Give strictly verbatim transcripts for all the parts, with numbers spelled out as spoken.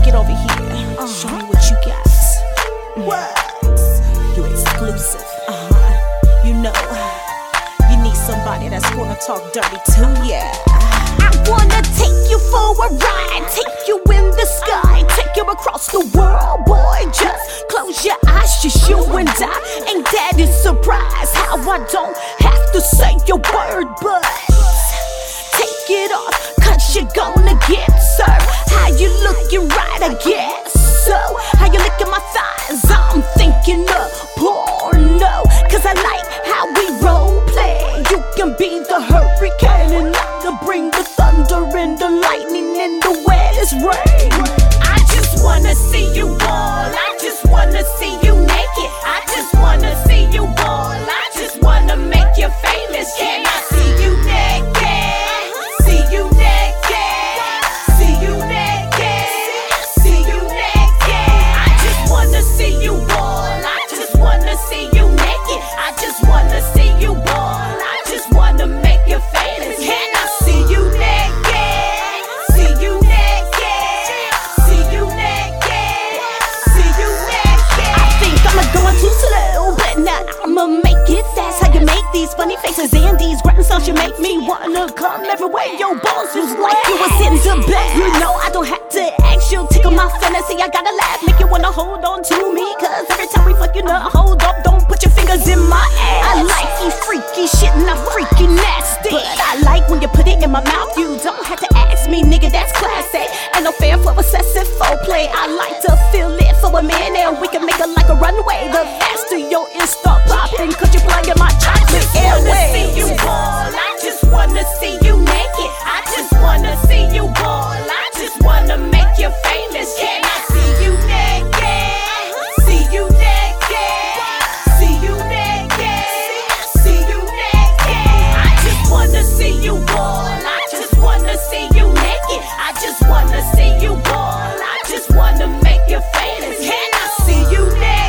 get over here. Uh, Show me what you got. What? You exclusive. Uh-huh. You know, you need somebody that's gonna talk dirty to ya. I wanna take you for a ride, take you in the sky, take you across the world, boy. Just close your eyes, just you and I. Ain't that a surprise how I don't have to say a word, but take it off, cause you're gonna get served. How you looking right, I guess so. How you licking my thighs, I'm thinking of porno. Cause I like how we role play. You can be the hurricane and I can bring the thunder and the lightning and the wettest rain. I just wanna see you ball, I just wanna see you naked. I just wanna see you ball, I just wanna make you famous. Can I see you naked? See you naked. See you naked. See you naked. I just wanna see you ball, I just wanna see you naked. I just wanna see you ball, I just wanna make you famous. Can I see you naked? See you naked. See you naked. See you naked. I think I'm going too slow, but now I'ma make it fast. How you make these funny faces and these grunting sounds, you make me wanna come everywhere. Your balls was like you was in the bed. You know I don't have to ask you, tickle my fantasy. I gotta laugh, make you wanna hold on to me. Cause every time we fuck you know, hold up, don't put your fingers in my ass. I like you freaky shit, not freaky nasty, but I like when you put it in my mouth. You don't have to ask me, nigga, that's classy. Ain't no fair for excessive foreplay. I like to feel it for a minute. We can make it like a runway. The faster your Insta popping, cause you're plugging my chocolate airways. I just wanna see you ball, I just wanna see you naked. I just wanna see you ball, I just wanna make you famous. Can I see you naked? See you naked. See you naked. See you naked. I just wanna see you ball, I just wanna see you naked. I just wanna see you ball, I just wanna make you famous. Can I see you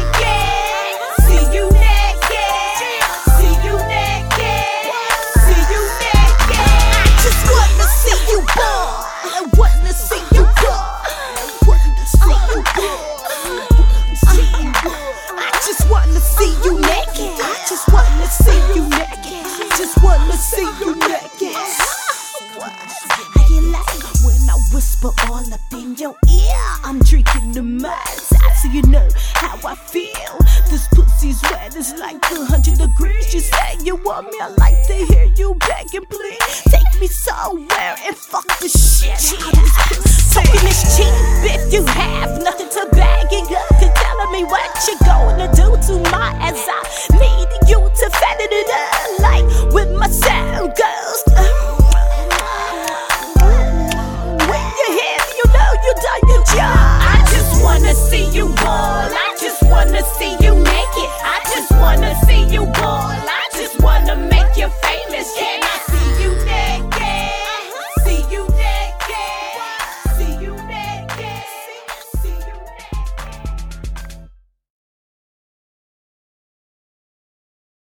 naked? See you naked. See you naked. See you naked. I just wanna see you ball. I wanna see you ball. I wanna see you ball. I just wanna see you naked. I just wanna see you naked. I just wanna see you naked. How you like when I whisper all up in your ear? I'm drinking the Mai Tai, so you know how I feel. This pussy's wet, it's like a hundred degrees. You say you want me, I like to hear you beg and plead. Take me somewhere and fuck the shit